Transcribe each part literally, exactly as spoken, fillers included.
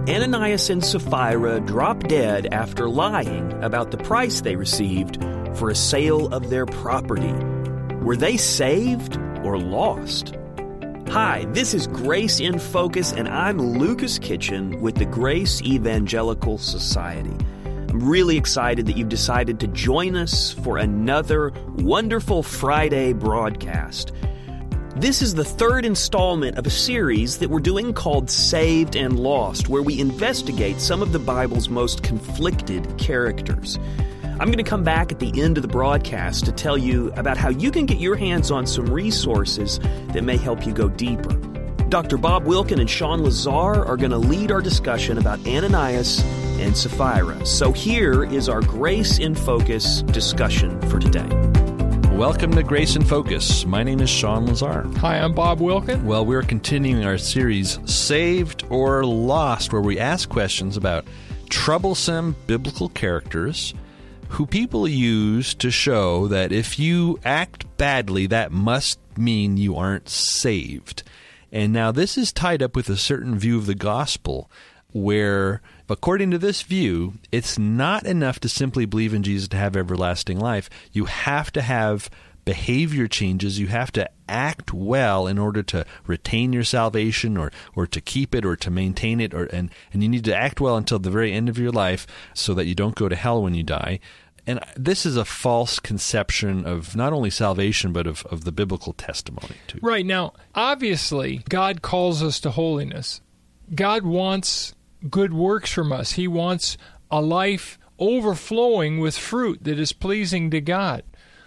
Ananias and Sapphira drop dead after lying about the price they received for a sale of their property. Were they saved or lost? Hi, this is Grace in Focus, and I'm Lucas Kitchen with the Grace Evangelical Society. I'm really excited that you've decided to join us for another wonderful Friday broadcast. This is the third installment of a series that we're doing called Saved and Lost, where we investigate some of the Bible's most conflicted characters. I'm going to come back at the end of the broadcast to tell you about how you can get your hands on some resources that may help you go deeper. Doctor Bob Wilkin and Sean Lazar are going to lead our discussion about Ananias and Sapphira. So here is our Grace in Focus discussion for today. Welcome to Grace in Focus. My name is Sean Lazar. Hi, I'm Bob Wilkin. Well, we're continuing our series, Saved or Lost, where we ask questions about troublesome biblical characters who people use to show that if you act badly, that must mean you aren't saved. And now this is tied up with a certain view of the gospel where, according to this view, it's not enough to simply believe in Jesus to have everlasting life. You have to have behavior changes. You have to act well in order to retain your salvation or, or to keep it or to maintain it. Or and, and you need to act well until the very end of your life so that you don't go to hell when you die. And this is a false conception of not only salvation, but of, of the biblical testimony, too. Right. Now, obviously, God calls us to holiness. God wants good works from us. He wants a life overflowing with fruit that is pleasing to God.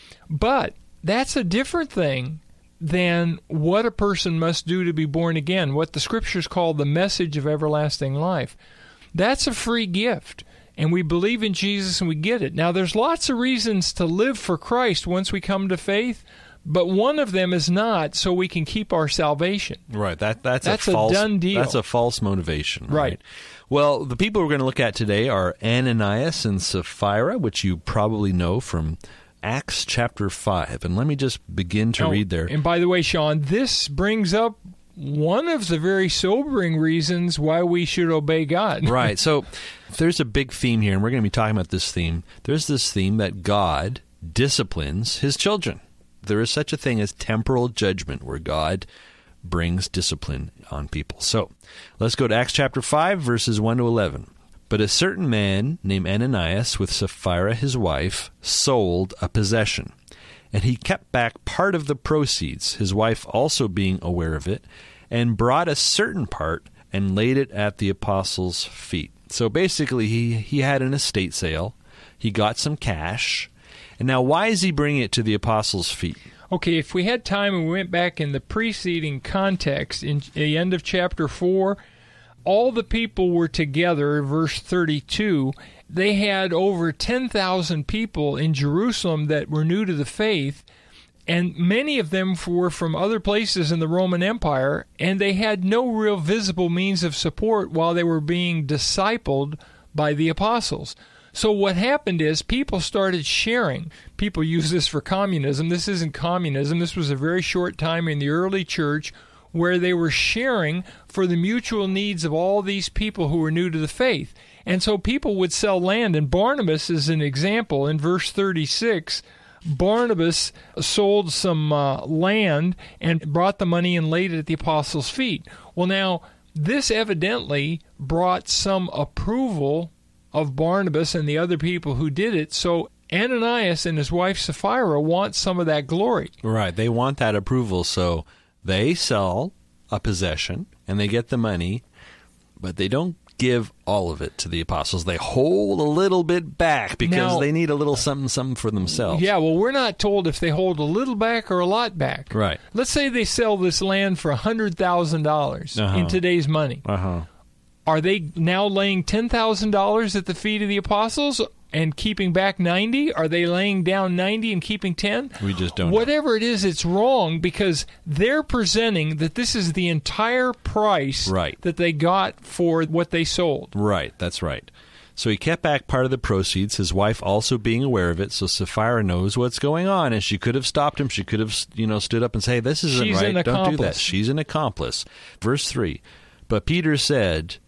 But that's a different thing than what a person must do to be born again, what the Scriptures call the message of everlasting life. That's a free gift. And we believe in Jesus and we get it. Now, there's lots of reasons to live for Christ once we come to faith, but one of them is not so we can keep our salvation. Right. That that's, that's a, a false, done deal. That's a false motivation. Right? Right. Well, the people we're going to look at today are Ananias and Sapphira, which you probably know from Acts chapter five. And let me just begin to oh, read there. And by the way, Sean, this brings up one of the very sobering reasons why we should obey God. Right. So there's a big theme here, and we're going to be talking about this theme. There's this theme that God disciplines His children. There is such a thing as temporal judgment, where God brings discipline on people. So let's go to Acts chapter five, verses one to eleven. But a certain man named Ananias, with Sapphira his wife, sold a possession. And he kept back part of the proceeds, his wife also being aware of it, and brought a certain part and laid it at the apostles' feet. So basically, he, he had an estate sale. He got some cash. And now, why is he bringing it to the apostles' feet? Okay, if we had time and we went back in the preceding context, in the end of chapter four, all the people were together, verse thirty-two. They had over ten thousand people in Jerusalem that were new to the faith, and many of them were from other places in the Roman Empire, and they had no real visible means of support while they were being discipled by the apostles. So what happened is people started sharing. People use this for communism. This isn't communism. This was a very short time in the early church where they were sharing for the mutual needs of all these people who were new to the faith. And so people would sell land, and Barnabas is an example. In verse thirty-six, Barnabas sold some uh, land and brought the money and laid it at the apostles' feet. Well, now, this evidently brought some approval of Barnabas and the other people who did it, so Ananias and his wife Sapphira want some of that glory. Right, they want that approval, so they sell a possession and they get the money, but they don't give all of it to the apostles. They hold a little bit back because now, they need a little something, something for themselves. Yeah, well, we're not told if they hold a little back or a lot back. Right. Let's say they sell this land for one hundred thousand dollars uh-huh. in today's money. Uh-huh. Are they now laying ten thousand dollars at the feet of the apostles and keeping back ninety? Are they laying down ninety and keeping ten? We just don't Whatever know. it is, it's wrong because they're presenting that this is the entire price right. that they got for what they sold. Right, that's right. So he kept back part of the proceeds, his wife also being aware of it, so Sapphira knows what's going on, and she could have stopped him. She could have, you know, stood up and say, hey, this isn't She's right. An Don't do that. accomplice. She's an accomplice. Verse three, but Peter said,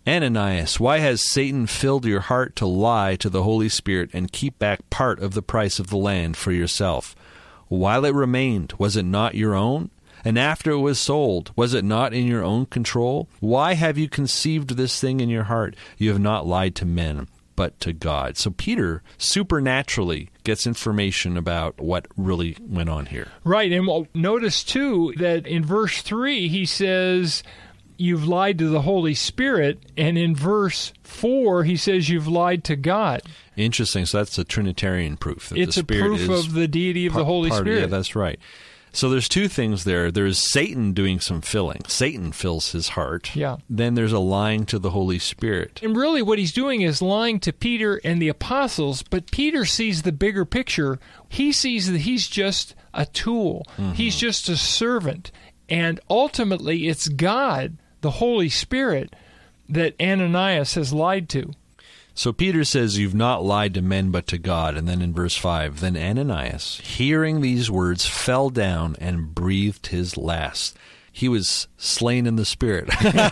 Ananias, why has Satan filled your heart to lie to the Holy Spirit and keep back part of the price of the land for yourself? While it remained, was it not your own? And after it was sold, was it not in your own control? Why have you conceived this thing in your heart? You have not lied to men, but to God. So Peter supernaturally gets information about what really went on here. Right. And notice, too, that in verse three, he says, you've lied to the Holy Spirit. And in verse four, he says, you've lied to God. Interesting. So that's a Trinitarian proof. That it's the a Spirit proof is of the deity of part, the Holy part, Spirit. Yeah, that's right. So there's two things there. There's Satan doing some filling. Satan fills his heart. Yeah. Then there's a lying to the Holy Spirit. And really what he's doing is lying to Peter and the apostles, but Peter sees the bigger picture. He sees that he's just a tool. Mm-hmm. He's just a servant. And ultimately, it's God, the Holy Spirit, that Ananias has lied to. So Peter says, you've not lied to men but to God. And then in verse five, then Ananias, hearing these words, fell down and breathed his last. He was slain in the Spirit,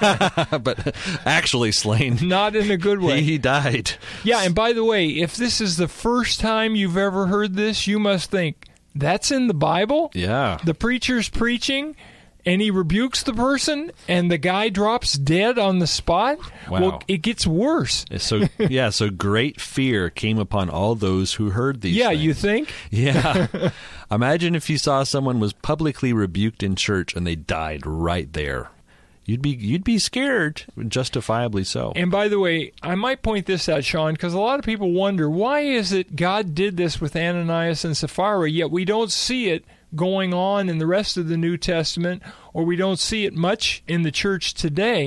but actually slain. Not in a good way. He, he died. Yeah, and by the way, if this is the first time you've ever heard this, you must think, that's in the Bible? Yeah. The preacher's preaching, and he rebukes the person, and the guy drops dead on the spot? Wow. Well, it gets worse. So, yeah, so great fear came upon all those who heard these yeah, things. you think? Yeah. Imagine if you saw someone was publicly rebuked in church and they died right there. You'd be you'd be scared, justifiably so. And by the way, I might point this out, Sean, because a lot of people wonder, why is it God did this with Ananias and Sapphira, yet we don't see it going on in the rest of the New Testament, or we don't see it much in the church today?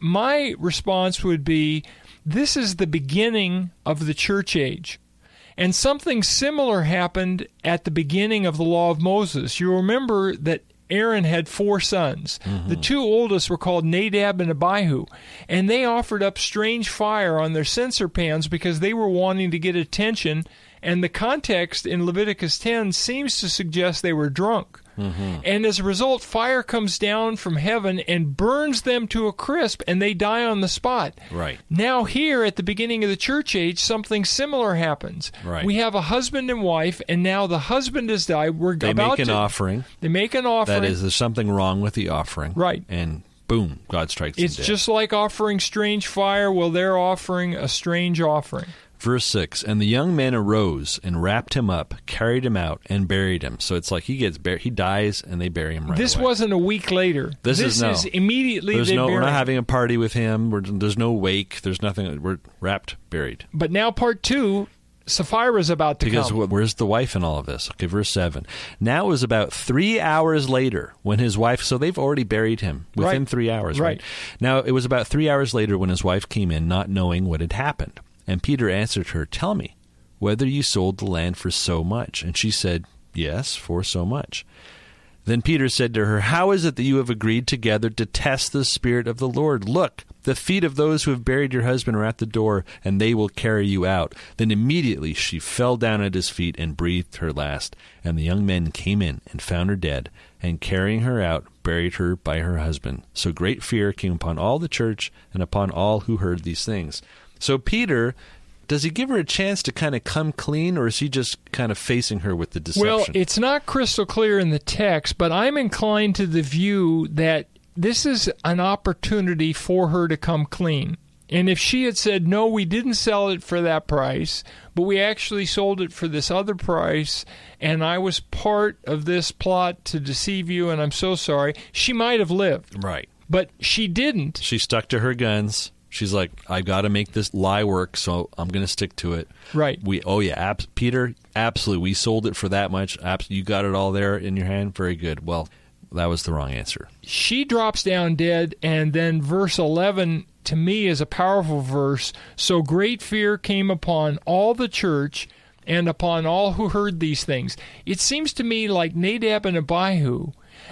My response would be, this is the beginning of the church age. And something similar happened at the beginning of the law of Moses. You remember that Aaron had four sons. Mm-hmm. The two oldest were called Nadab and Abihu, and they offered up strange fire on their censer pans because they were wanting to get attention, and the context in Leviticus ten seems to suggest they were drunk. Mm-hmm. And as a result, fire comes down from heaven and burns them to a crisp, and they die on the spot. Right. Now here, at the beginning of the church age, something similar happens. Right. We have a husband and wife, and now the husband has died. We're they about make an to, offering. They make an offering. That is, there's something wrong with the offering. Right. And boom, God strikes It's them dead. just like offering strange fire. Well, they're offering a strange offering. Verse six, and the young men arose and wrapped him up, carried him out, and buried him. So it's like he gets buried, he dies, and they bury him right This away. wasn't a week later. This, this is, no. is immediately There's they no, bury We're not him. having a party with him. We're, there's no wake. There's nothing. We're wrapped, buried. But now part two, Sapphira's about to because come. Because where's the wife in all of this? Okay, verse seven. Now it was about three hours later when his wife, so they've already buried him within right. three hours, right. right? Now it was about three hours later when his wife came in, not knowing what had happened. And Peter answered her, tell me whether you sold the land for so much. And she said, yes, for so much. Then Peter said to her, how is it that you have agreed together to test the Spirit of the Lord? Look, the feet of those who have buried your husband are at the door, and they will carry you out. Then immediately she fell down at his feet and breathed her last. And the young men came in and found her dead, and carrying her out, buried her by her husband. So great fear came upon all the church and upon all who heard these things. So Peter, does he give her a chance to kind of come clean, or is he just kind of facing her with the deception? Well, it's not crystal clear in the text, but I'm inclined to the view that this is an opportunity for her to come clean. And if she had said, no, we didn't sell it for that price, but we actually sold it for this other price, and I was part of this plot to deceive you, and I'm so sorry, she might have lived. Right. But she didn't. She stuck to her guns. She's like, I've got to make this lie work, so I'm going to stick to it. Right. We, oh, yeah, ab- Peter, absolutely. We sold it for that much. Abs- you got it all there in your hand? Very good. Well, that was the wrong answer. She drops down dead, and then verse eleven, to me, is a powerful verse. So great fear came upon all the church and upon all who heard these things. It seems to me like Nadab and Abihu,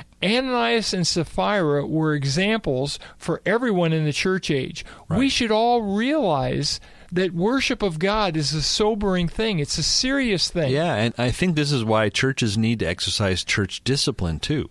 Ananias and Sapphira were examples for everyone in the church age. Right. We should all realize that worship of God is a sobering thing. It's a serious thing. Yeah, and I think this is why churches need to exercise church discipline, too.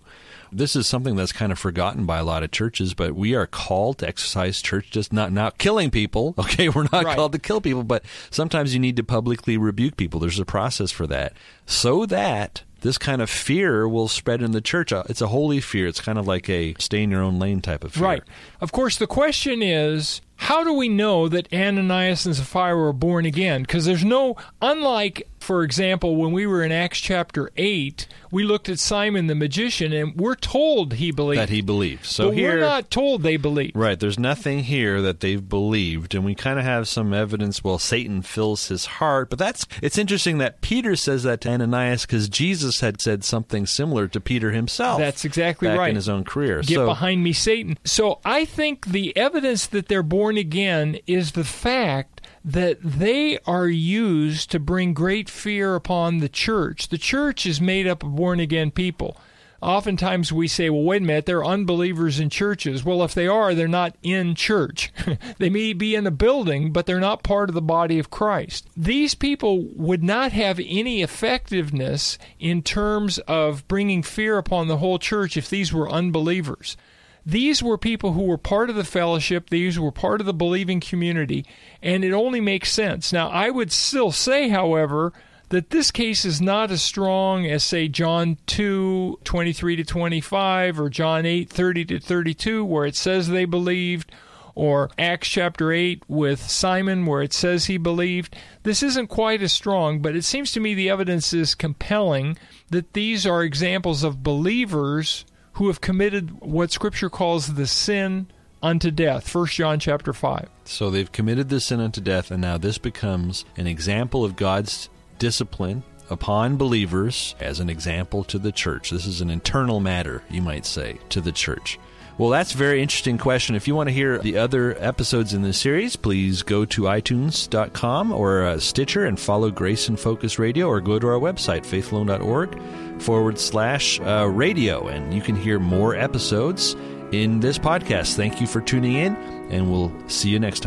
This is something that's kind of forgotten by a lot of churches, but we are called to exercise church, just not, not killing people. Okay, we're not right. called to kill people, but sometimes you need to publicly rebuke people. There's a process for that, so that this kind of fear will spread in the church. It's a holy fear. It's kind of like a stay in your own lane type of fear. Right. Of course, the question is, how do we know that Ananias and Sapphira were born again? Because there's no, unlike, for example, when we were in Acts chapter eight, we looked at Simon the magician, and we're told he believed. That he believed. So but here, we're not told they believed. Right. There's nothing here that they've believed, and we kind of have some evidence, well, Satan fills his heart. But that's, it's interesting that Peter says that to Ananias because Jesus had said something similar to Peter himself. That's exactly back right. in his own career. Get so, behind me, Satan. So I think the evidence that they're born again is the fact that they are used to bring great fear upon the church. The church is made up of born-again people. Oftentimes we say, well, wait a minute, they're unbelievers in churches. Well, if they are, they're not in church. They may be in a building, but they're not part of the body of Christ. These people would not have any effectiveness in terms of bringing fear upon the whole church if these were unbelievers. These were people who were part of the fellowship. These were part of the believing community, and it only makes sense. Now, I would still say, however, that this case is not as strong as, say, John two, twenty-three to twenty-five, or John eight, thirty to thirty-two, where it says they believed, or Acts chapter eight with Simon, where it says he believed. This isn't quite as strong, but it seems to me the evidence is compelling that these are examples of believers who have committed what Scripture calls the sin unto death, First John chapter five. So they've committed the sin unto death, and now this becomes an example of God's discipline upon believers as an example to the church. This is an internal matter, you might say, to the church. Well, that's a very interesting question. If you want to hear the other episodes in this series, please go to i tunes dot com or uh, Stitcher and follow Grace in Focus Radio, or go to our website, faithalone.org forward slash uh, radio, and you can hear more episodes in this podcast. Thank you for tuning in, and we'll see you next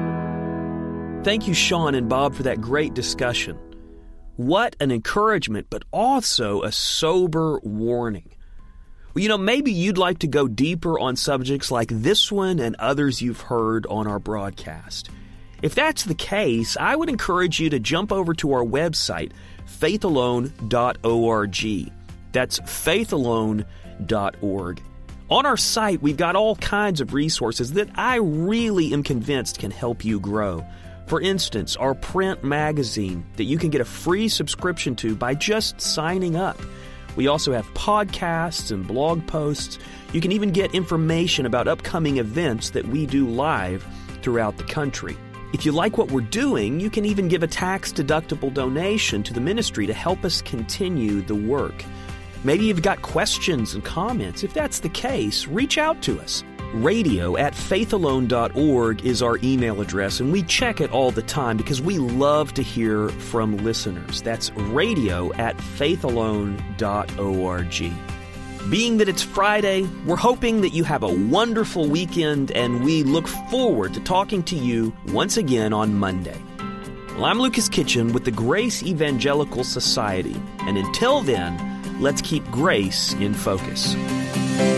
time. Thank you, Sean and Bob, for that great discussion. What an encouragement, but also a sober warning. Well, you know, maybe you'd like to go deeper on subjects like this one and others you've heard on our broadcast. If that's the case, I would encourage you to jump over to our website, faith alone dot org. That's faith alone dot org. On our site, we've got all kinds of resources that I really am convinced can help you grow. For instance, our print magazine that you can get a free subscription to by just signing up. We also have podcasts and blog posts. You can even get information about upcoming events that we do live throughout the country. If you like what we're doing, you can even give a tax-deductible donation to the ministry to help us continue the work. Maybe you've got questions and comments. If that's the case, reach out to us. Radio at faith alone dot org is our email address, and we check it all the time because we love to hear from listeners. That's radio at faith alone dot org. Being that it's Friday, we're hoping that you have a wonderful weekend, and we look forward to talking to you once again on Monday. Well, I'm Lucas Kitchen with the Grace Evangelical Society, and until then, let's keep grace in focus.